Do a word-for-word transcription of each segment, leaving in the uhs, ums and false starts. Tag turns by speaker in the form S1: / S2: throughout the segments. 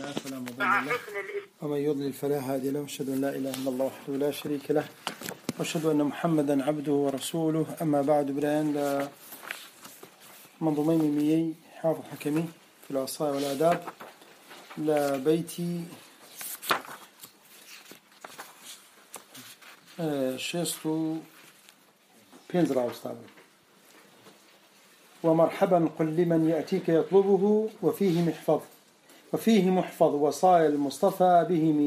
S1: الله فلا مضل له ومن يضلل فلا هادي له، أشهد أن لا إله إلا الله وحده لا شريك له، وأشهد أن محمدا عبده ورسوله. أما بعد، بريان منظومين ميميي حافظ حكمي في الوصايا والآداب لبيتي شيستو بينزرا أستاذ. ومرحبا قل لمن يأتيك يطلبه وفيه محفظ وفيه محفظ وصايا المصطفى بهم.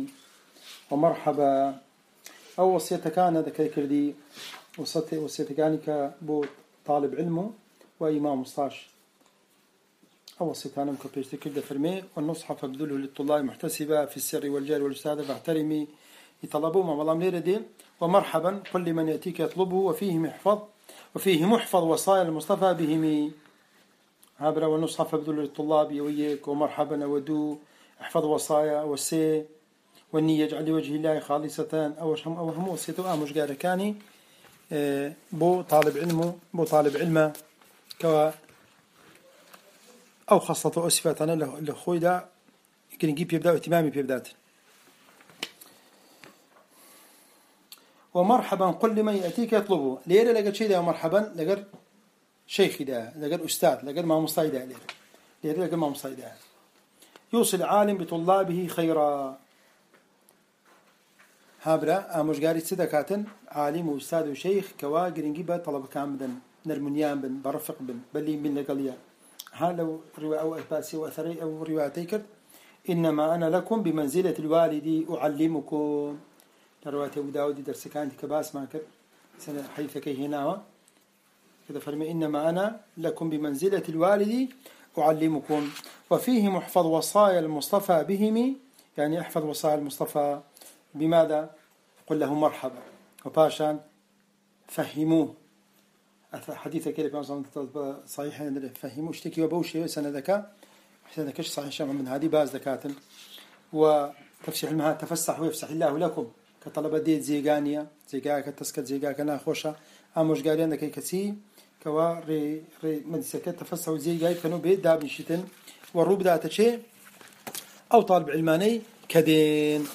S1: ومرحبا أو وصيتك أنا ذكي كردي وصيتك أنا بو طالب علمه وإمام مستاش. أو وصيتك أنا مكبيش كده فرمي والنصح فابذله للطلاب محتسبة في السر والجار والأستاذ فاحترمي يطلبوا ما والله مليرة دي. ومرحبا قل لمن يأتيك يطلبه وفيه محفظ وفيه محفظ وصايا المصطفى بهم. هابرا والنصح فابذله للطلاب وياك. ومرحبا ودو احفظ وصايا والسي والنية يجعل لوجه الله خالصة أو هم أو هم وصيته أمش قال كاني بو طالب علمه بو طالب علمه كوا أو خاصة أسفة أنا لخوي دا يمكن نجيب يبدأ اهتمامي بيبدأت. ومرحبا قل لمن يأتيك يطلبه ليرة لقد شيء ده. مرحبا لقد شيخي ده لقد أستاذ لقد ما مصطاي ده ليرة ليرة لقد ما مصطاي ده يوصل عالم بطلابه خيرا. هابرا أمش قاري صدقاتن عالم وأستاذ وشيخ كوا قرنجيبه طلب كامدا نرمنيان بن برفق بن بلي من لقليا. ها لو رواية أو أثباسي وأثري أو روايتيك إنما أنا لكم بمنزلة الوالد أعلمكم. رواية أبو داود درس كانت كباس ماكر سنة حيث كي هنا كذا فرمي إنما أنا لكم بمنزلة الوالد أعلمكم. وفيه محفظ وصايا المصطفى بهم، يعني احفظ وصايا المصطفى بماذا؟ قل له مرحبا وباشان فهموه. حديثة كده صحيح فهموه اشتكي وبوشي سنة ذكاء سنة ذكاش صحيح شامع من هذه باز ذكاة. وتفسيح المها تفسح ويفسح الله لكم كطلبة ديت زيغانيا زيغا كتسكت زيغا كنا خوشة أموش قارين ذكي كسي كوا ري ري من سكت تفسح وزيغا كانوا بيت دابن شتن والروب ذات شيء أو طالب علماني كدين.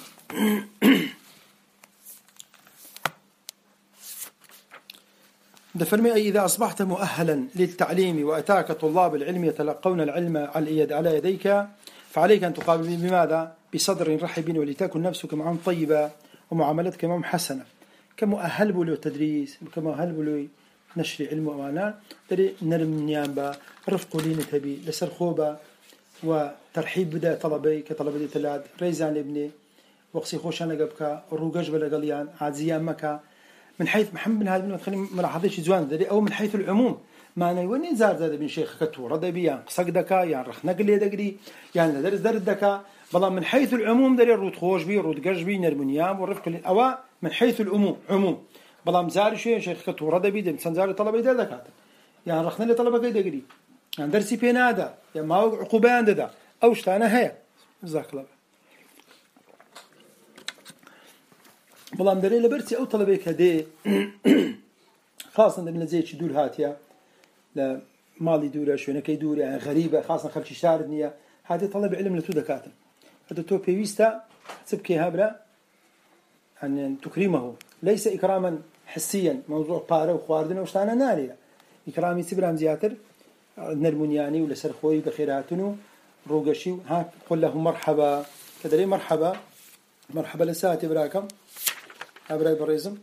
S1: دفرمي أي إذا أصبحت مؤهلا للتعليم وأتاك طلاب العلم يتلقون العلم على يديك فعليك أن تقابل بماذا؟ بصدر رحب ولتكن نفسك معهم طيبة ومعاملتك معهم حسنة. كمؤهل بلو تدريس كمؤهل بلو نشر علم وأمانة دري نرم نيامبا رفق لين تبي لسر خوبة وترحيب بدا طلبي كطلبي تلاد ريزان ابني وقصي خوشانا قبك الروقاج بلا قليان عادزيان مكا من حيث محمد بن هذا خلي ملاحظيش زوان ذي أو من حيث العموم ما نيوني زار زاد بن شيخ كتور هذا بيان صقدكا يعني رخ نقل يدقري يعني درس درس دكا بلا من حيث العموم دري الرود خوش بي الرود قرش بي نرمنيام والرفق أو من حيث العموم عموم بلا مزار شيء شيخ كتور هذا بيدم سنزار طلبة ده دكاتره يعني رخنا اللي طلبة كده يدقري يعني درسي بين هذا يعني ما هو عقوبان ده أو شتانا هي جزاك الله. بلام دري لبرتي أو طلبة كده خاصة من زي شدور هاتيا لا مالي دورة شو نكيد دورة يعني غريبة خاصة خلش شارد نية هذا طلب علم لتو دكاتن هذا تو بيويستا تبكي هابرا أن تكرمه ليس إكراما حسيا موضوع طارة وخواردنا وشتانا نارية إكرامي سبرام زياتر نرمونياني ولا سرخوي بخيراتنو روقشي ها قل لهم مرحبا كدري مرحبا مرحبا لساتي براكم أبراي بريزم.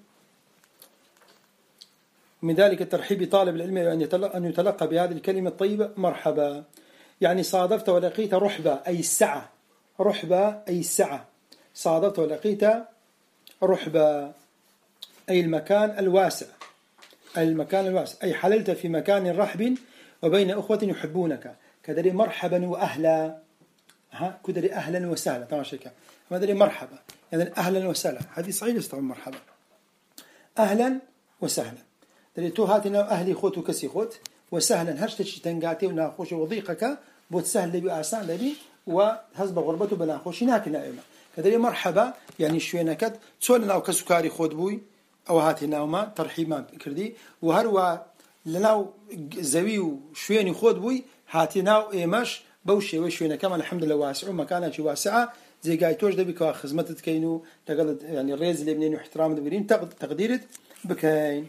S1: من ذلك الترحيب بطالب العلم أن يتلقى, أن يتلقى بهذه الكلمة الطيبة مرحبا يعني صادفت ولقيت رحبة أي السعة رحبة أي السعة صادفت ولقيت رحبة أي المكان الواسع أي المكان الواسع أي حللت في مكان رحب وبين أخوة يحبونك كدري مرحبا وأهلا ها كدري أهلا وسهلا طبعا شيء ما دري مرحبا يعني أهلا وسهلا هذه صحيح يستوى مرحبا أهلا وسهلا دري تو هاتنا أهلي خوت وكسي خوت وسهلا هشتش تنقاتي وناخوش وضيقك بوت سهل لبي آسان لبي وهزب غربته بناخوش هناك نائمة كدري مرحبا يعني شوي نكد تسولنا أو كسكاري خود بوي أو هاتنا وما ترحيب ما كردي وهروا لناو زوي وشويني خود بوي هاتنا وإيماش بوشي وشوينا كمان الحمد لله واسع ومكانها شي واسعة زي قاي توش دبي كوا خدمتك كينو تقلد يعني الريز اللي منين واحترام دبرين تقديرت بكاين.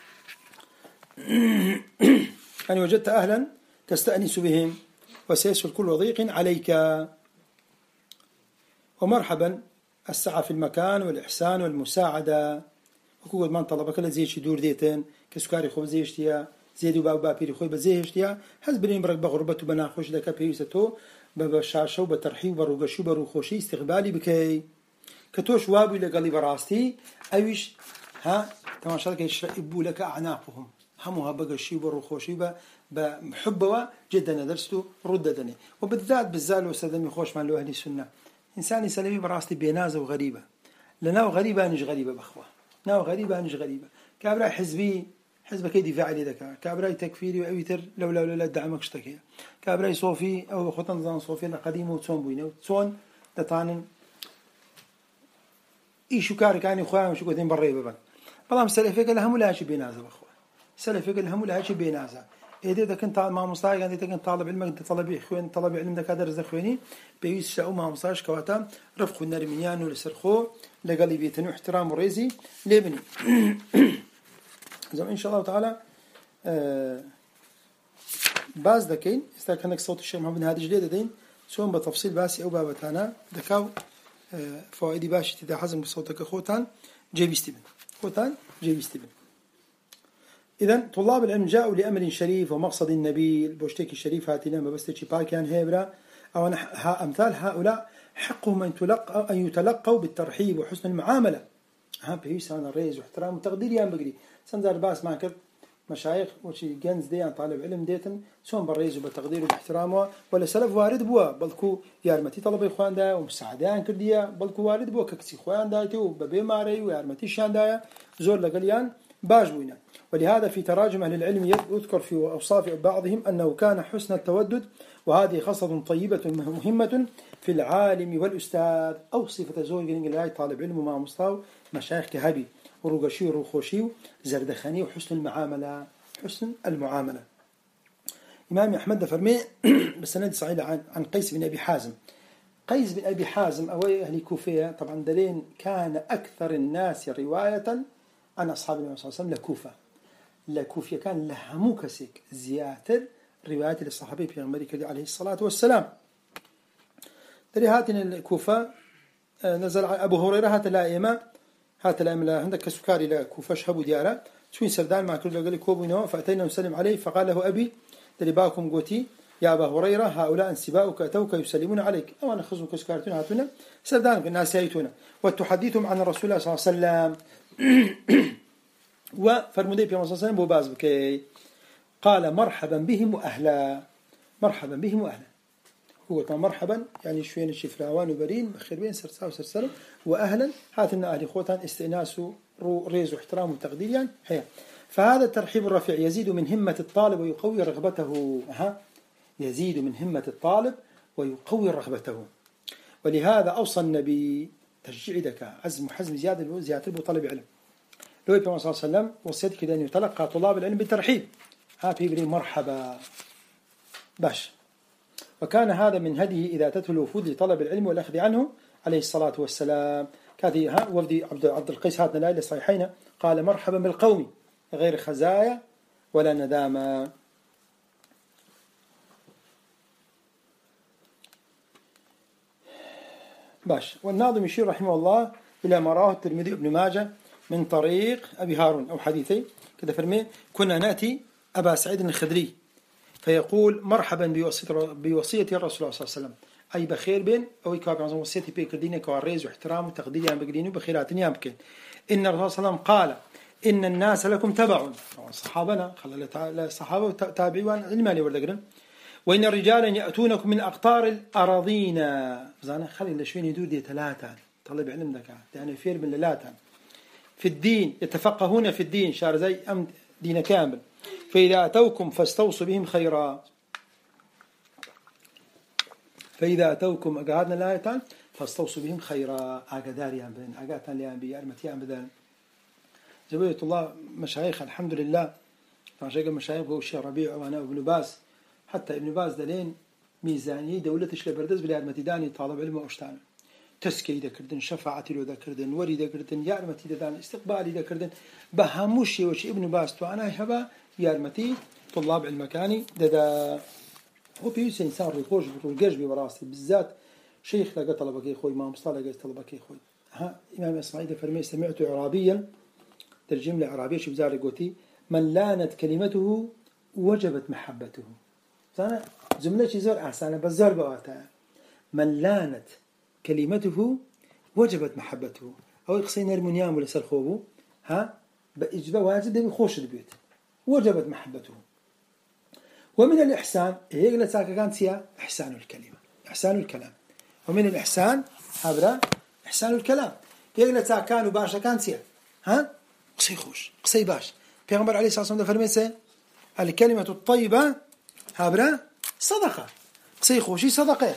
S1: أنا وجدت أهلا تستأنس بهم وسيسهل كل ضيق عليك. ومرحبا السعة في المكان والإحسان والمساعدة وكل من طلبك لا زي شي دور ديتن كسكاري خوب زي اشتيا زيدو باب بابيري خوي بزي اشتيا حزبرين برك بغربته بناخوش دكا بيوستو ببشاشة وبترحيب وبروقشو بروخوشي استقبالي بكي كتوش وابي لقلي براستي أيش ها تماشاك يشربوا لك أعناقهم همها بقشي وبروخوشي بحبه جدا درسته رددني وبالذات بالزال وسدمي خوش مع أهل السنة إنسان سلبي براستي بينازة وغريبة لنا غريبة نج غريبة بأخوة ناو غريبة نج غريبة كابراي حزبي حزبك دفاعي لذكاء كابراي تكفيري وأويتر لو لو لا دعمك اشتكي كابراي صوفي أو خطن زان صوفي القديم وتصون بينه وتصون تطانن إيشو كارك يعني خويا مش قدين بري ببن بلام سلفيك الهم ولا شيء بينازة بأخوة سلفيك الهم ولا شيء بينازة إذا إذا كنت مع مصطلح إذا كنت طالب علم أنت طالب إخوان طالب علم ذاك درس إخواني بيجلس ساو مع مصطلح كواتا رفق النرميان والسرخو لقالي بيتنو احترام ورزي لابني زم إن شاء الله تعالى آه باز ذكين استكانك صوت الشيخ محمد هادي جديد دين سوون بتفصيل باسي أو بابتانا ذكاو آه فوائدي باش تدا حزم بصوتك خوتان جيبي ستيبن خوتان جيبي ستيبن. إذن طلاب العلم جاءوا لأمر شريف ومقصد نبيل بوشتكي الشريف هاتنا ما بستشي باكيان هيبرا أو أمثال هؤلاء حقهم أن يتلقوا أن يتلقوا بالترحيب وحسن المعاملة. ها بيس أنا رئيس واحترام وتقدير يا بقري سنزار باس معك مشايخ وشي جنز دي عن طالب علم ديتن سون بالرئيس وبالتقدير وباحترامه ولا سلف وارد بوا بلكو يارمتي طلب إخوان دا ومساعدان كرديا بلكو وارد بوا ككسي إخوان دايتو وببي ماري ويارمتي شان دايا زور لقليان باج بوينا. ولهذا في تراجم أهل العلم يذكر في أوصاف بعضهم أنه كان حسن التودد وهذه خصلة طيبة مهمة في العالم والأستاذ أو صفة زوج جنجلاي طالب علم مع مستوى مشايخ كهبي ورقشي وروخوشي زردخاني وحسن المعاملة حسن المعاملة. إمام أحمد فرمي بالسند صحيح عن عن قيس بن أبي حازم قيس بن أبي حازم أو أهل كوفية طبعا دلين كان أكثر الناس رواية عن أصحاب النبي صلى الله عليه وسلم لكوفة لكوفية كان لهمو كسيك زياتر روايات للصحابي في أمريكا عليه الصلاة والسلام. دري هاتين الكوفة نزل أبو هريرة هات الأئمة هات الأئمة عندك كسكاري لكوفة شهبوا ديارة شوين سردان مع كل قال كوبينه فأتينا نسلم عليه فقال له أبي دري باكم قوتي يا أبا هريرة هؤلاء انسباؤك أتوك يسلمون عليك أو أنا خذوا كسكارتون هاتونا سردان الناس يأتون وتحدثهم عن الرسول صلى الله عليه وسلم وفرمودي في مصر سلم بوباز بكي قال مرحبا بهم وأهلا مرحبا بهم وأهلا هو كان مرحبا يعني شوين الشفراوان وبرين بخير بين سرسا وسرسل وأهلا هاتنا أهل خوتان استئناس ريز واحترام وتقدير يعني هي. فهذا الترحيب الرفيع يزيد من همة الطالب ويقوي رغبته ها يزيد من همة الطالب ويقوي رغبته. ولهذا أوصى النبي تشجيع ذكاء عزم وحزم زيادة زيادة طالب علم لو يبقى صلى الله عليه وسلم وصيت كده أن يتلقى طلاب العلم بالترحيب ها بيقولي مرحبا باش. وكان هذا من هديه إذا أتته الوفود لطلب العلم والأخذ عنه عليه الصلاة والسلام. كذي ها وفد عبد عبد القيس هاتنا لا إلى صحيحين قال مرحبا بالقوم غير خزايا ولا ندامة. باش. والناظم يشير رحمه الله إلى ما رواه الترمذي ابن ماجه من طريق أبي هارون أو حديثي كذا فرمي كنا نأتي أبا سعيد الخدري فيقول مرحبا بوصية الرسول صلى الله عليه وسلم أي بخير بين أو يكاب عن وصيتي بكردينه كواريز واحترام وتقدير يعني بقدينه بخيرات يمكن إن الرسول صلى الله عليه وسلم قال إن الناس لكم تبع صحابنا خلى الصحابة تابعون المالي وردقنا وإن الرجال يأتونكم من أقطار الأراضين زانا خلي لشوين يدور دي ثلاثة طلب علم ذكاء يعني فير من ثلاثة في الدين يتفقهون في الدين شار زي أم دين كامل فإذا أتوكم فاستوصوا بهم خيرا فإذا أتوكم أقعدنا الآيتان فاستوصوا بهم خيرا أقداريان بين أقاتان ليان بي أرمتيان بذان زبية الله مشايخ الحمد لله فعشان مشايخ هو الشيخ ربيع وأنا ابن باز حتى ابن باز دلين ميزانية دولتش لبردز بلا يارمتيداني طالب علم وأشتان تسكي دا كردن شفاعتي لو دا كردن وري دا كردن يارمتي دا دان استقبالي دا كردن بهاموشي وش ابن باز تو أنا هبا يارمتي طلاب المكاني دا دا هو بيوس إنسان ريخوش بطولقاش ببراسي بالذات شيخ لقى طلبك يخوي ما مصطلح لقى طلبك يخوي ها إمام إسماعيل فرمي سمعت عربيا ترجم لي عربية شو بزار قوتي من لانت كلمته وجبت محبته أنا جملة زور أحسن بزار بواتا من لانت كلمته وجبت محبته أو يقصين المنيام ولا سرخوبه ها بإجباء واجد ده بخوش البيت وجبت محبته ومن الإحسان هي اللي ساكا كانت فيها إحسان الكلمة إحسان الكلام ومن الإحسان هذا إحسان الكلام هي اللي ساكا كانوا باشا كانت فيها ها قصي خوش قصي باش پیغمبر عليه الصلاة والسلام فرميسه الكلمة الطيبة هذا صدقة قصي خوشي صدقة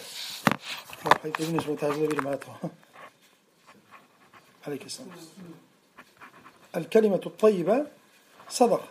S1: عليك السلام الكلمة الطيبة صدقة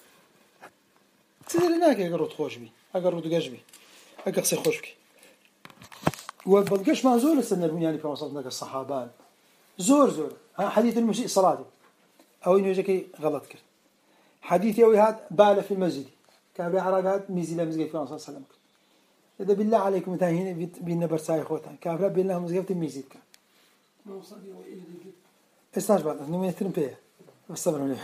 S1: تدري هناك أقرد خوش بي أقرد قاش بي أقصي خوش بي وبالقش ما زور السنة يعني في وصلنا الصحابان زور زور حديث المسيء صلاته أو إنه يجيك غلط كر حديث يوي هاد باله في المسجد كان بيعرق هاد ميزي لمسجد في وصل سلام إذا بالله عليكم تاهين بينا برساي خوتان كافر بالله مسجد ميزي كان ما وصل يوي استاج بعد إنه يترم فيها والصبر عليه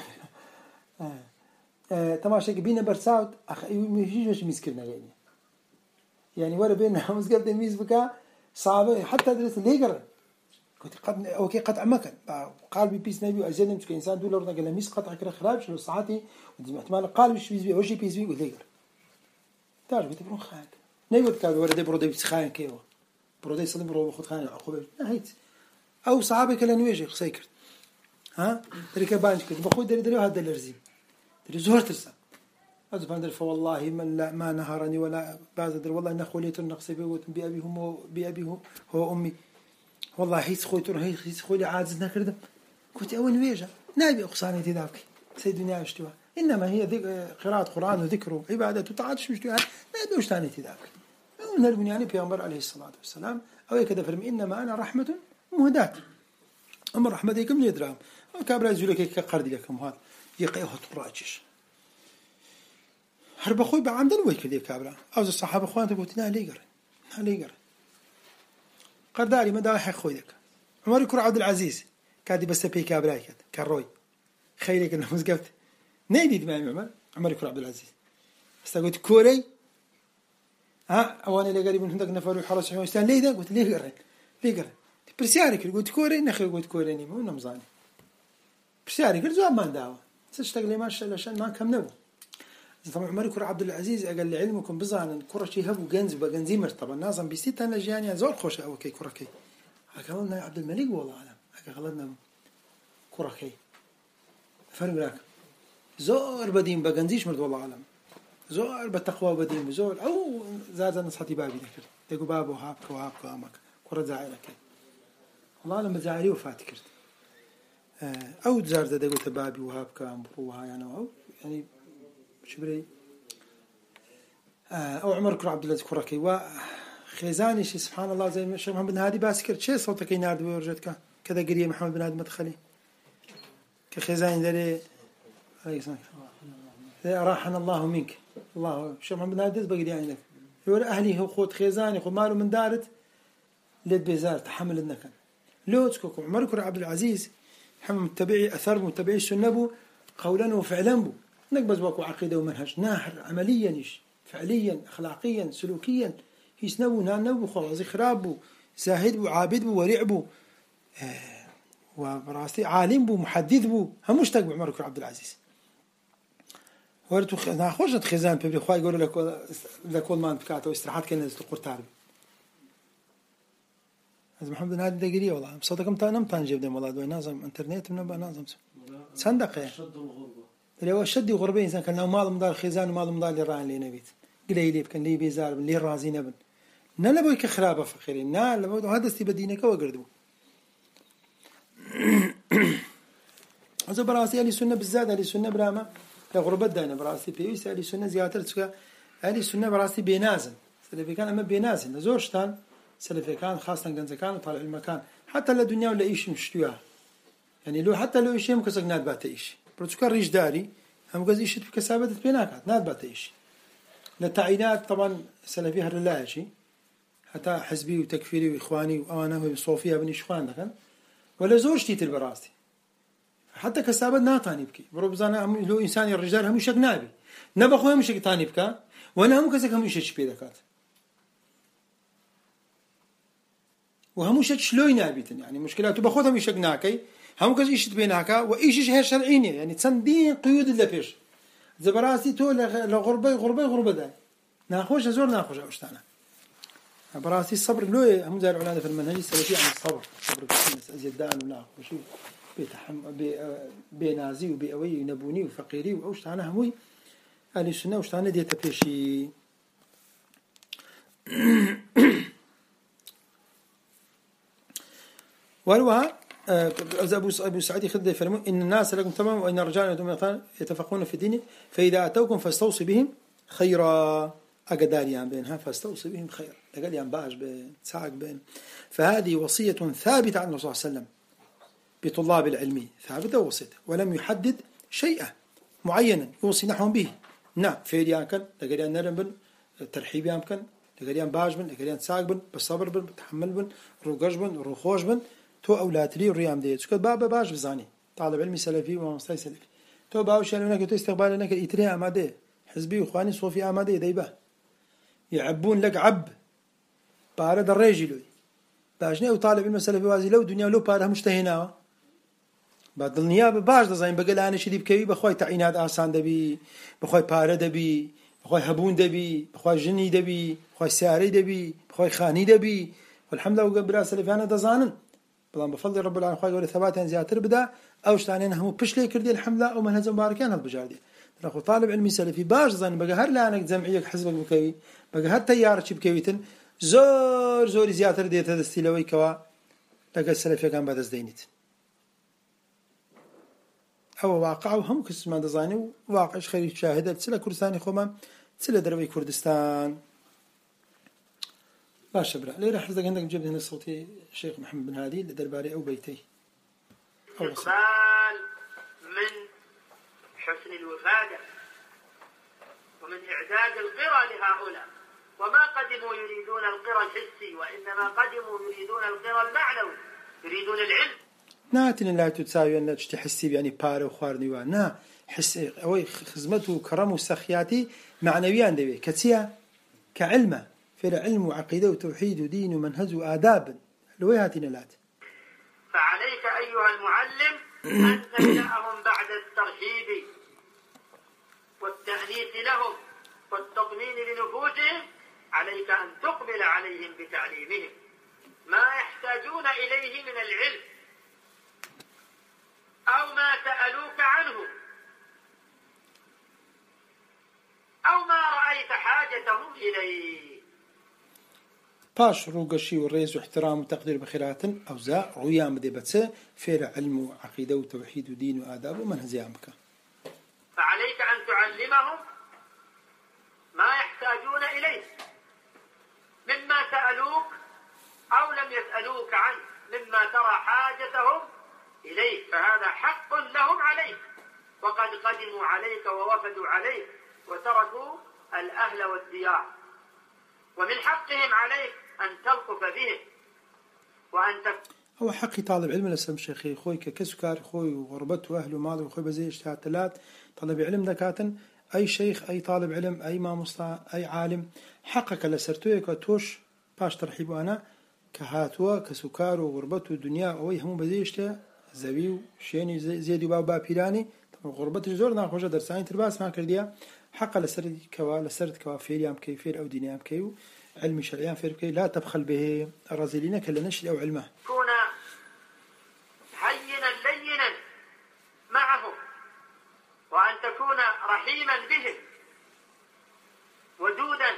S1: آه تماشى بينا برساوت أخ ميجيش مش مسكرنا يعني يعني ورا بينا مسجد ميز بكا صعب حتى درس ليه قرر كنت قد أوكي قطع مكان قال بيس نبي وأجل مش كإنسان دولار نقل ميس قطع كده خراب شلو ساعتي ودي احتمال قال مش بيس بي وش بيس بي وليه قرر تعرف بتبرون خان نيجي تكاد ورا ده برودي بتخان كيوا برودي صلي برو بخد خان عقوبة نهيت أو صعب كلا نواجه خسيكر ها ترى كبانش كده بخود دري دري هذا الرزيم دري زهر ترسم هذا فاندر فوالله من لا ما نهرني ولا بعد در والله إن خوليت النقص بيقول بأبي هم بأبي هو هو أمي والله هيس خويتر هيس هيس خوي عاجز نكرده كنت أول ويجا نبي أقصاني تذاك سيد الدنيا اشتوى إنما هي قراءة قرآن وذكره عبادة وتعاطش مش تها نبي أقصاني تذاك ونربني يعني بيغمبر عليه الصلاة والسلام أو كذا فرم إنما أنا رحمة مهداة أما رحمة يكم يدرام كابرا زولك كقرد لكم هذا يقيه تراجش هرب أخوي بعمدن ويك ذي كابرا أو الصحابة أخوان تقولنا ليجر ليجر قرداري ما داعي خوي ذاك عمر يكون عبد العزيز كادي بس بي كابراي كده كروي خيرك انه مسقفت نيدي دماغي عمر عمر يكون عبد العزيز استقلت كوري ها اواني اللي قريب من هندك نفر وحرس حسين ليه ده قلت ليه قرن ليه قرن برسيارك قلت كوري نخي قلت كوري ني مو نمزاني برسيارك قلت زعما ما داوا تشتغلي ما شاء الله عشان ما كم نبو طبعا عمر يكون عبد العزيز أقل لعلمكم بزعنا كرة شيء هبو جنز بجنزيمر طبعا نازم بيستيت أنا جاني زور خوش أو كي كرة كي هكذا عبد الملك والله أعلم هكذا كرة كي فرق راك زور بدين بجنزيش مرد والله أعلم زور بالتقوى بدين زور أو زاد نصحتي بابي ذكر تقول بابه هابك وهابك وامك كرة زعيرة كي والله لما زعيري وفات كرت أو زار ذا تقول تبابي وهابك وامبروها يعني أو يعني شبري أو عمر كر عبد الله كركي وخزاني شي سبحان الله زي ما محمد بن هادي باسكر شيء صوتك ينادي ورجتك كذا قريه محمد بن هادي مدخلي كخزاني ذلي عليه السلام راحنا الله منك الله شو محمد بن هادي بقري عندك يقول أهلي هو خود خزاني خو ماله من دارت لد بيزار تحمل النكن لوتكم عمر كر عبد العزيز محمد متبعي أثر متبعي السنة قولا وفعلا بو نقبض واقع عقيدة ومنهج ناهر عمليا إيش فعليا أخلاقيا سلوكيا يسنبو نانبو خلاص خرابو زاهد بو عابد بو ورع بو آه وبراسي عالم بو محدث بو هم مشتاق بعمر بن عبد العزيز ورتو خ... ناخوش خزان بيبري خواي يقول لك لكل ما انفكاته واستراحات كان نزل قرطار هذا محمد بن هادي دقيقة والله بصدق متى نمت نجيب دم والله دوي نازم انترنت من بقى نازم صندق يعني اللي هو الشد وغربي إنسان كان له مال مدار خزان ومال مدار اللي راعي اللي نبيت قليل كان لي بيزار اللي رازي نبن نلا بويك خرابة فخيرين نلا بو هذا استبدينك وقردو هذا براسي على سنة بالزاد على سنة برامة كغربة دانا براسي بيوس على سنة زيادة تسكا على سنة براسي بينازن سلفي كان أما بينازل زورشتان سلفي كان خاصة جنز كان وطالع المكان حتى للدنيا ولا إيش مشتويها يعني لو حتى لو إيش مكسر ناد باتيش بروتوكول ريش داري هم جز إيش بكسابة بيناكات ناد باتيش للتعيينات طبعا سلفي هرلاها شيء حتى حزبي وتكفيري وإخواني وأنا وصوفيا بني إخوان لكن ولا زور شتيت البراستي حتى كسابة ناتاني بكي بربزانا هم لو إنسان الرجال هم يشك نابي نبخوه هم يشك تاني بكا وأنا هم كذا هم يشك بيدكات وهم يشك شلوي نابيتن يعني مشكلة بخوه هم يشك ناكي هم كذا يشت بيناكا وإيش هي شرعيني يعني تصدين قيود اللي فيش زبراستي تو لغربة غربة غربة ده ناخوش زور ناخوش أوشتانا براسي الصبر لو هم زي العلماء في المنهج السلفي عن الصبر صبر كثير أزيد دان ولا وشو بيتحم بينازي وبيأوي نبوني وفقيري وأوش أنا هموي أهل السنة وش أنا ديت بيشي والوها أبو أبو سعيد يخد يفرمون إن الناس لكم تمام وإن الرجال يتفقون في دينه فإذا أتوكم فاستوصي بهم خيرا أقداريان بينها فاستوصي بهم خير قال يان باش بين ساق بين فهذه وصية ثابتة عن الرسول صلى الله عليه وسلم بطلاب العلم ثابتة ووصيته ولم يحدد شيئا معينا يوصي نحوهم به نعم فيريان كان لقريان نرم بن ترحيب يام كان لقريان باش بن لقريان ساق بن بالصبر بن بتحمل بن روقش بن روخوش بن تو أولاد الريام ديت شكل بابا باش بزاني طالب علمي سلفي ومستوى سلفي تو باوش يعني هناك تو استقبال هناك إتريا أماده حزبي وإخواني صوفي أماده دايبه يعبون لك عب بارد الرجل باجني وطالب المسألة في وازي لو دنيا لو بارها مشتهينا بعد النيابة باش دزاين بقول أنا شديد كوي بخوي تعيينات آسان دبي بخوي بارد دبي بخوي هبون دبي بخوي جني دبي بخوي ساري دبي بخوي خاني دبي والحمد لله وقبل أسلف أنا دزانن بلان بفضل رب العالمين خوي ولا ثبات زيادة بدا أو شتانين هم بش لي كردي الحمد لله ومن هذا مباركين هالبجاردي ناخذ طالب علمي سلفي باش دزاين بقى هر لانك جمعيك حزبك بكوي بقى هر تيار شي بكويتن زور زور زيادة ديت هذا استيلوي كوا لقى السلفي كان بعد زدينيت أو واقع وهم كسم دزاني واقع خير شاهدة تسلا كردستان خوما تسلا دربي كردستان باش برا ليه راح عندك جبت هنا صوتي الشيخ محمد بن هادي لدرباري أو بيتي
S2: إقبال من حسن الوفادة ومن إعداد القرى لهؤلاء وما قدموا يريدون القرى الحسي وإنما قدموا يريدون القرى المعنوي يريدون العلم
S1: ناتن لا تتساوي أن تحسي يعني بار وخارني وانا حس أو خدمته وكرم وسخياتي معنويان دبي كتيا كعلمه في العلم وعقيدة وتوحيد ودين ومنهج وآداب لويهاتنا لات
S2: فعليك أيها المعلم أن تبدأهم بعد الترحيب والتأنيث لهم والتطمين لنفوسهم عليك أن تقبل عليهم بتعليمهم ما يحتاجون إليه من العلم أو ما سألوك عنه أو ما رأيت حاجتهم إليه
S1: باش روقشي والرئيس واحترام وتقدير بخيرات أو زا رؤيا مدبتة في علم وعقيدة وتوحيد ودين وآداب ومنهج أمك
S2: فعليك أن تعلمهم ما يحتاجون إليه مما سألوك أو لم يسألوك عنه مما ترى حاجتهم إليه فهذا حق لهم عليك وقد قدموا عليك ووفدوا عليك وتركوا الأهل والديار ومن حقهم عليك أن تلطف بهم وأن تف...
S1: هو حقي طالب علم لسم شيخي خوي كسكار خوي وغربته أهله وماله وخوي بزي اشتهاتلات طالب علم دكاتن أي شيخ أي طالب علم أي ما مصطع أي عالم حقك لسرتوه كتوش باش ترحيبه أنا كهاتوا كسكار وغربته الدنيا أوي هم بزي اشته زوي وشيني زيدي بابا بيراني غربته زور ناخوجة درساني ترباس ما كرديا حق لسرد كوا لسرد كوا فيريام كيفير أو دينيام كيو علم شرعيان فير كي لا تبخل به الرازلين كلا نشر أو علمه
S2: كون هينا لينا معهم وأن تكون رحيما بهم ودودا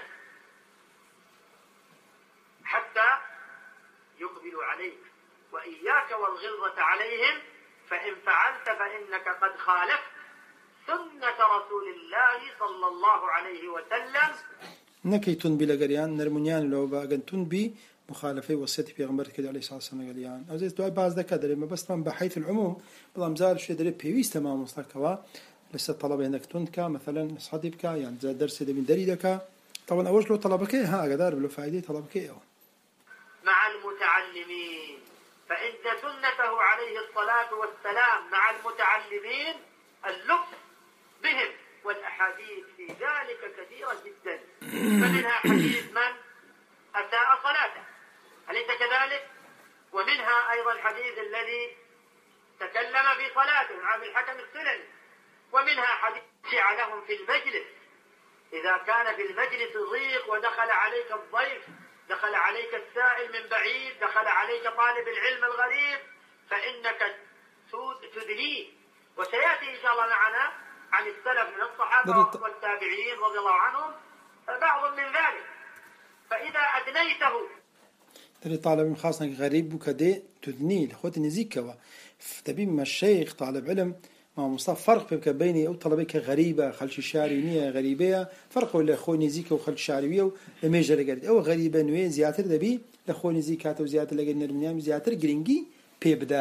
S2: حتى يقبلوا عليك وإياك والغلظة عليهم فإن فعلت فإنك قد خالفت سنة رسول الله صلى الله عليه وسلم
S1: نكيتون بلا جريان نرمونيان لو باجنتون بي مخالفة وصية في غمرة كده عليه الصلاة والسلام جريان أو زي دعاء بعض ذكر دري ما بس طبعا بحيث العموم بلا مزار شيء دري بيويس تمام مستقوا لسه الطلبة هناك تونكا مثلا صديبك يعني زي درس ده من دريدك طبعا أول لو طلبك ها قدر بلو فائدة طلبك
S2: مع المتعلمين فإن سنته عليه الصلاة والسلام مع المتعلمين اللطف بهم والأحاديث في ذلك كثيرة جدا فمنها حديث من أساء صلاته أليس كذلك؟ ومنها أيضا الحديث الذي تكلم في صلاته عن الحكم السلمي ومنها حديث جعلهم في المجلس إذا كان في المجلس ضيق ودخل عليك الضيف دخل عليك السائل من بعيد دخل عليك طالب العلم الغريب فإنك تدليه وسيأتي إن شاء الله معنا عن السلف من الصحابة والتابعين رضي الله عنهم بعض من ذلك فإذا أدنيته
S1: تري طالب خاصة غريب وكده تدنيه لخوت نزيكوا تبي ما الشيخ طالب علم ما مصطفى فرق بين بيني أو طلبك غريبة خلش الشعرية غريبة فرق ولا خوي نزيكوا وخلش الشعرية وميجر لقرد أو غريبة نوي زيادة دبي لخوي نزيكات وزيادة لقرد نرميان زيادة جرينجي بيبدأ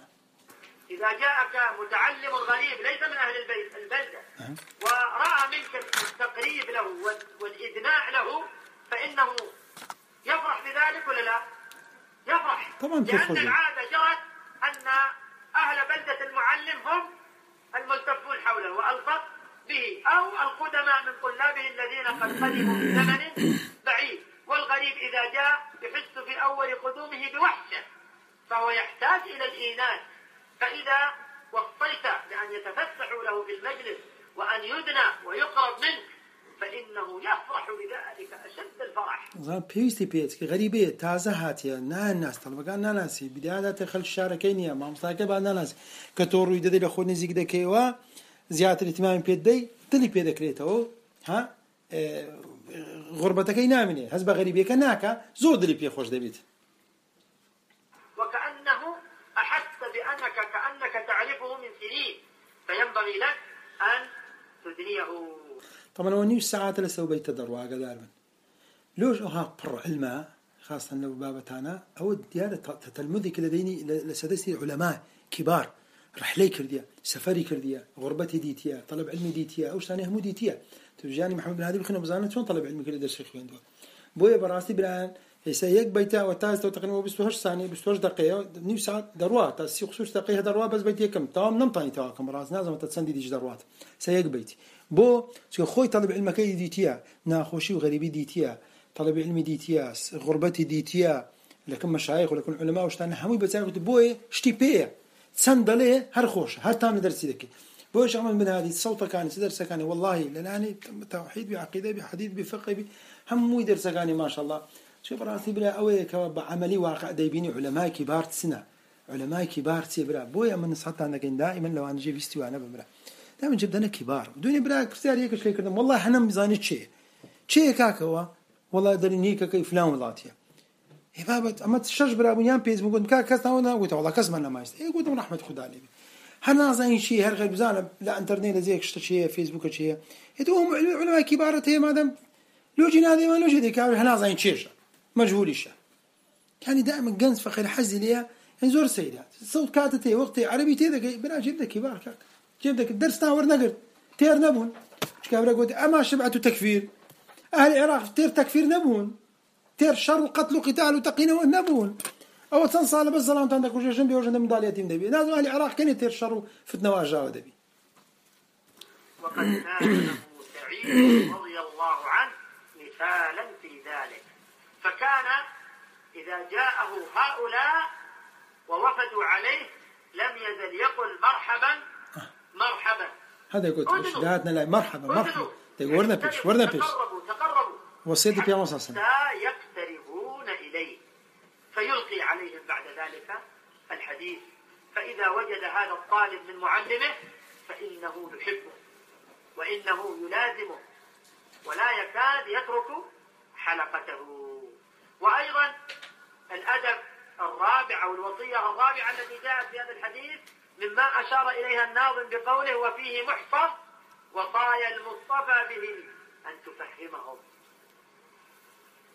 S2: إذا جاءك متعلم غريب ليس من أهل البيت البلدة أه. ورأى منك التقريب له والإدناء له فإنه يفرح بذلك ولا لا؟ يفرح
S1: طبعا
S2: لأن العادة جرت أن أهل بلدة المعلم هم الملتفون حوله وألطف به أو القدماء من طلابه الذين قد قدموا من زمن بعيد والغريب إذا جاء يحس في أول قدومه بوحشة فهو يحتاج إلى الإيناس فإذا وصيت بأن يتفسحوا له في المجلس وأن يدنى ويقرب منك فإنه يفرح بذلك أشد الفرح.
S1: زين بيستي بيتك غريبة تازه هاتيا نا الناس طلبة قال ناناسي بداية تخل الشاركينيا ما مستحق بعد ناناس كتور يدري لخوني زيك دكيوا زيادة الاهتمام بيدي تلي بيدك ريته ها اه غربتك ينامني هزبة غريبة كناكا زود اللي بيخوش دبيت.
S2: وكأنه أحس بأنك كأنك تعرفه من سنين فينبغي لك أن تدنيه.
S1: طبعا هو نيوش ساعات لسه بيت دروا قدارا لوش أها بر علماء خاصة لو بابتانا أو ديانة تلمذي كده ديني لسدسي علماء كبار رحلي كرديا سفري كرديا غربتي ديتيا طلب علمي ديتيا أو ثاني هم ديتيا تجاني محمد بن هادي بخنا بزانة شون طلب علمي كده درس شيخ ويندو بويا براسي بران يسيق بيتا وتاز تو تقريبا بستوهش ثانية بستوهش دقيقة نيو ساعات دروات تسيق خصوص دقيقة دروات بس بيتي كم تمام نمطاني توا كم راس نازم تتسندي ديج دروات سيق بيتي بو سو خوي طلب علمك ديتيا ناخوشي وغريبي ديتيا طلب علمي ديتيا غربتي ديتيا لكن مشايخ ولكن علماء وشتان حموي بتاعي بوي شتي بي تسندله هر خوش هر تام درسي دك بوش عمل من هذه صوتك كان درس كان والله لاني توحيد بعقيده بحديث بفقه هموي درس كان ما شاء الله شوف راسي بلا اوي كعملي واقع دايبيني علماء كبار سنه علماء كبار سيبرا بويا من صحت عندك دائما لو انا جي فيستي وانا بمرا دائما جبدنا كبار دوني برا كثير هيك شيء كذا والله احنا ميزانيه شيء شيء كاكوا والله درني كي فلان ولاتيا يا بابا اما تشج برا بنيان بيز بقول كا كاس وانا قلت والله كسمنا ما يست اي قلت رحمه خدا عليه هنا زين شيء هر غير بزانه لا انترنت زيك شيء فيسبوك شيء يدوم علماء كبار تي مادام لو جينا هذه ما لو جدي كان هنا زين شيء مجهول الشيء يعني دائما جنس فخر حزي ليا انزور سيدات صوت كاتتي وقتي عربي تي بلا جيب لك كبار كاك جيب لك الدرس تاور نقر تير نبون ايش كابرا قلت اما شبعتوا تكفير اهل العراق تير تكفير نبون تير شر وقتل وقتال وتقينا ونبون او تنصال بس ظلام عندك وجه جنبي وجه ميداليه تيم دبي لازم اهل العراق كان تير شر فتنه واجا دبي
S2: وقد كان سعيد رضي الله عنه مثالا في ذلك فكان اذا جاءه هؤلاء ووفدوا عليه لم يزل يقول مرحبا مرحبا
S1: هذا قلت مش دعاتنا لا مرحبا مرحبا تقولنا بيش ورنا بيش
S2: تقربوا تقربوا
S1: وصيدي بيا مصاصا
S2: حتى يقتربون إليه فيلقي عليهم بعد ذلك الحديث فإذا وجد هذا الطالب من معلمه فإنه يحبه وإنه يلازمه ولا يكاد يترك حلقته. وأيضا الأدب الرابع أو الوصية الرابعة التي جاءت في هذا الحديث مما أشار إليها الناظم بقوله وفيه محفظ وصايا المصطفى به أن تفهمهم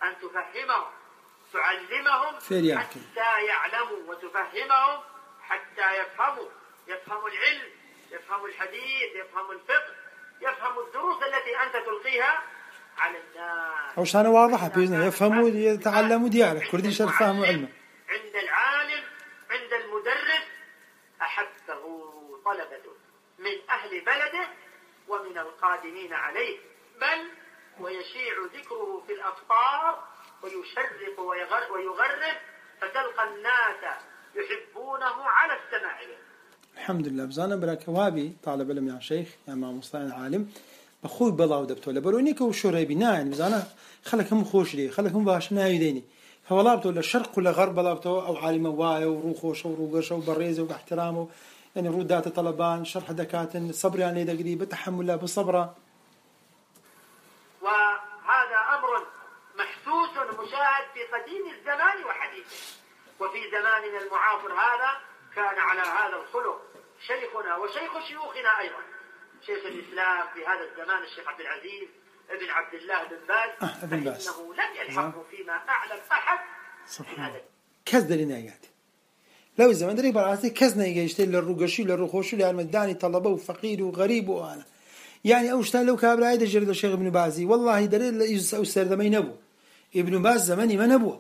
S2: أن تفهمهم تعلمهم حتى يعلموا وتفهمهم حتى يفهموا يفهموا العلم يفهموا الحديث يفهموا الفقه يفهموا الدروس التي أنت تلقيها على الناس.
S1: أو شأنه واضحة بإذنه يفهموا يتعلموا ديالك كردين شر فهموا علمه.
S2: عند العالم عند المدرس أحبه طلبته من أهل بلده ومن القادمين عليه، بل ويشيع ذكره في الأفطار ويشرق ويغرب فتلقى الناس يحبونه على السماع به.
S1: الحمد لله بزانا براك وابي طالب علم يا شيخ يا ما مصطفى العالم بخوي بلاو دبتو لبرونيك وشوري بنا يعني بزانا خلكم خوش لي خلكم باش نايديني فوالله بتقول الشرق ولا غرب بلاو او عالم واي وروخوش وروقش وبريزه وباحترامه يعني ردات طلبان شرح دكاتن صبر يعني دقري بتحمل بالصبره.
S2: وهذا امر محسوس مشاهد في قديم الزمان وحديثه، وفي زماننا المعاصر هذا كان على هذا الخلق شيخنا وشيخ شيوخنا ايضا شيخ الاسلام في هذا الزمان الشيخ عبد العزيز ابن عبد الله بن باز، فانه لم يلحقه فيما اعلم احد.
S1: سبحان الله كذا لنا قاعد لو الزمان دري براسي كزنا يجي للرقشي للرخوشي للمداني طلبه وفقير وغريب وانا يعني اوشتان لو كابر عيد جرد الشيخ ابن بازي والله دري يستر ما ينبو ابن باز زماني ما نبوه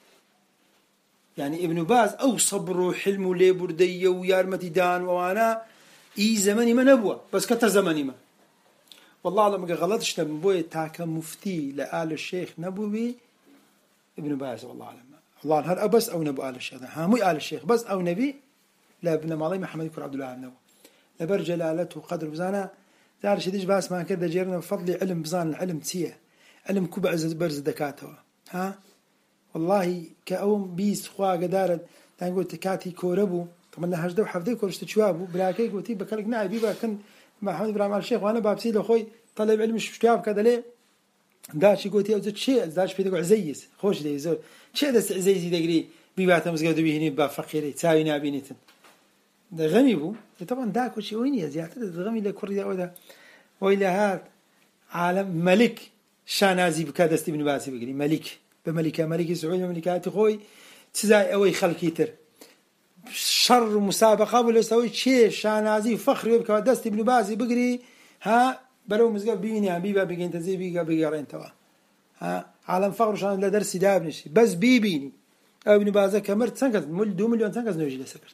S1: يعني ابن باز او صبر وحلم وليبرديه ويارمتي دان وانا اي زماني ما نبوه بس كتر زماني ما والله لما غلطش نبوي تاك مفتي لآل الشيخ نبوي ابن باز والله اعلم الله هل بس او نبو آل الشيخ ها مو آل الشيخ بس او نبي لا ابن مالي محمد يكون عبد الله نبو لبر جلالته وقدر بزانا دار شديش باس ما كذا جيرنا بفضل علم بزان العلم تسيه علم كوب عز برز دكاته ها والله كأوم بيس خوا قدارت تنقول تكاتي كوربو طبعا هجدو حفظي كورشت شوابو بلاكي قلتي بكلك نعي بيبا كان محمد ابراهيم الشيخ وانا بابسي له خوي طلب علم شواب كذا ليه داش قلتي اوزت شيء داش في تقول عزيز خوش لي زول شيء داس عزيز دغري بيباتم زغدو بيهني با فقيري تساوي نابينتن ده غمي بو طبعا داك وشي وين يا زياده غمي لكوريا ودا وإلى هذا عالم ملك شانازي بكادست ابن باسي بقولي ملك بملكة ملك سعودي ملكات خوي تزاي أوي خلقيتر شر مسابقة ولا سوي شيء شانازي فخر بكادست ابن باسي بقولي ها بلو مزقف بيني عم بيبا بيجي تزي بيجا بيجارين توا ها عالم فخر شان لا درس دابنش بس بيبيني ابن باسي كمرت سنكز مل دو مليون سنكز نوجي لسكر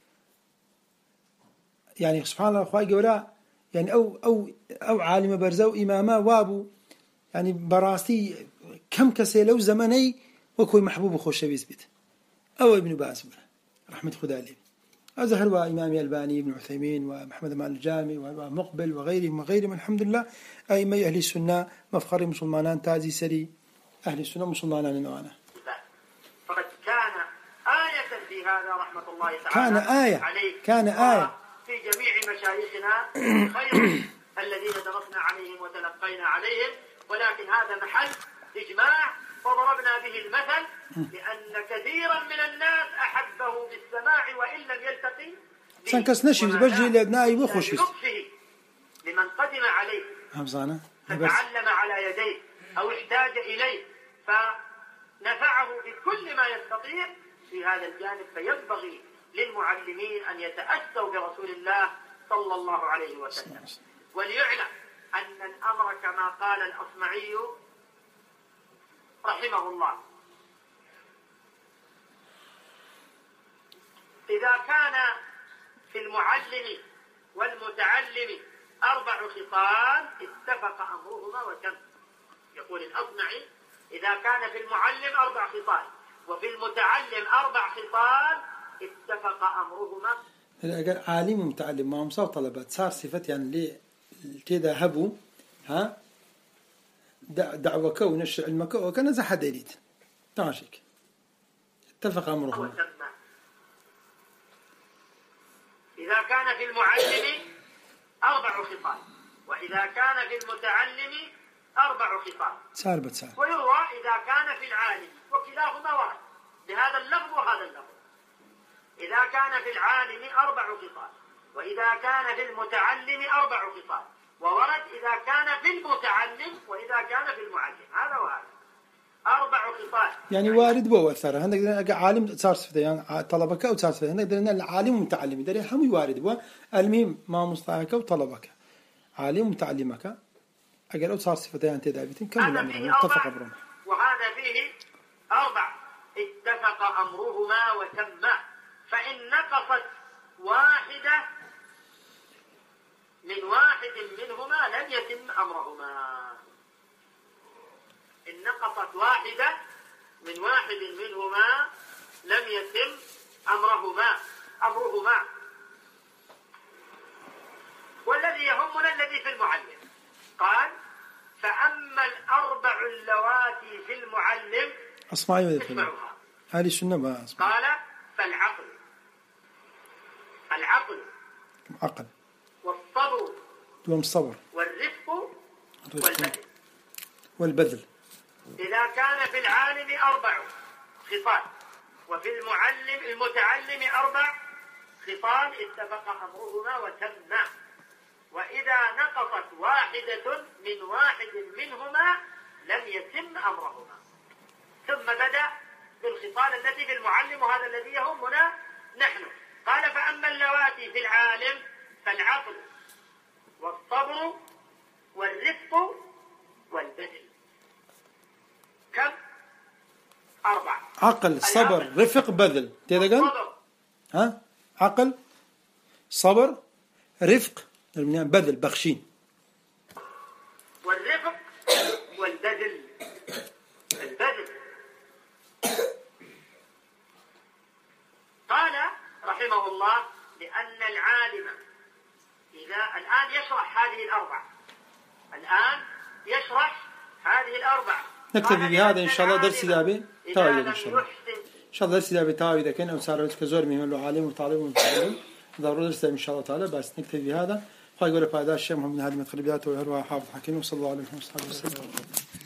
S1: يعني سبحان الله أخوي جورا يعني أو أو أو عالم برزو إمامه وابو يعني براسي كم كسيلو زمني وكوي محبوب وخوش بيثبت أو ابن باز رحمة خدا عليه أزهر وإمام الباني ابن عثيمين ومحمد مال الجامي ومقبل وغيرهم وغيرهم الحمد لله أئمة أهل السنة مفخر مسلمان تازي سري أهل السنة مسلمان نوانا
S2: فقد كان آية في هذا رحمة الله تعالى
S1: كان آية
S2: عليه
S1: كان آية
S2: في جميع مشايخنا خير الذين درسنا عليهم وتلقينا عليهم، ولكن هذا محل إجماع وضربنا به المثل لأن كثيرا من الناس أحبه بالسماع وإن لم يلتقي
S1: سنكس نشيز بجي لأبنائي وخوش
S2: بلطفه لمن قدم عليه فتعلم على يديه أو احتاج إليه فنفعه بكل ما يستطيع في هذا الجانب. فينبغي للمعلمين أن يتأسوا برسول الله صلى الله عليه وسلم، وليعلم أن الأمر كما قال الأصمعي رحمه الله إذا كان في المعلم والمتعلم أربع خصال اتفق أمرهما وتم. يقول الأصمعي إذا كان في المعلم أربع خصال وفي المتعلم أربع خصال اتفق أمرهما.
S1: أجل عالم ومتعلم ما هم صار طلبات صار صفة يعني ليه كذا هبوا ها دعوة ونشر علمك وكان زح دليل تاشك اتفق أمرهما.
S2: إذا كان في المعلم أربع خصال وإذا كان في المتعلم أربع خصال
S1: صار بتصار.
S2: ويروى إذا كان في العالم وكلاهما واحد بهذا اللفظ وهذا اللفظ. إذا كان في العالم أربع خصال وإذا كان في المتعلم أربع خصال، وورد إذا كان في المتعلم وإذا كان في المعلم هذا وهذا. أربع خصال.
S1: يعني وارد بو أثر هندك درنا عالم صار صفته يعني طلبك أو صار صفته هندك درنا العالم ومتعلم دري هم وارد بو المهم ما مصطلحك وطلبك عالم ومتعلمك أجل أو صار صفته يعني تدابيتين كم الأمر اتفق أمرهم.
S2: وهذا فيه أربع اتفق أمرهما وتم. فإن نقصت واحدة من واحد منهما لم يتم أمرهما. إن نقصت واحدة من واحد منهما لم يتم أمرهما أمرهما والذي يهمنا الذي في المعلم. قال فأما الأربع اللواتي في المعلم
S1: أسمعي
S2: اسمعوها.
S1: هذه السنة ما أسمع.
S2: قال فالعقل العقل
S1: عقل
S2: والصبر
S1: دوم الصبر
S2: والرفق والبذل.
S1: والبذل
S2: إذا كان في العالم أربع خصال وفي المعلم المتعلم أربع خصال اتفق أمرهما وتم. وإذا نقصت واحدة من واحد منهما لم يتم أمرهما. ثم بدأ بالخصال التي في المعلم وهذا الذي يهمنا نحن. قال فأما اللواتي في العالم فالعقل والصبر والرفق والبذل. كم؟ أربعة.
S1: عقل صبر رفق بذل تيدا ها عقل صبر رفق بذل بخشين
S2: والرفق والبذل البذل. قال رحمه الله لأن العالم إذا الآن يشرح هذه الأربع الآن يشرح هذه الأربع.
S1: نكتفي بهذا إن شاء الله درس دابي تاويل إن شاء الله إن شاء الله درس دابي تاويل إذا كان أو صار كزور من العالم وطالب ومتعلم ضروري درس إن شاء الله تعالى. بس نكتفي بهذا. خايف يقول بعد الشيء محمد هذه متخلبيات وهو حافظ حكيم وصلى الله عليه وسلم.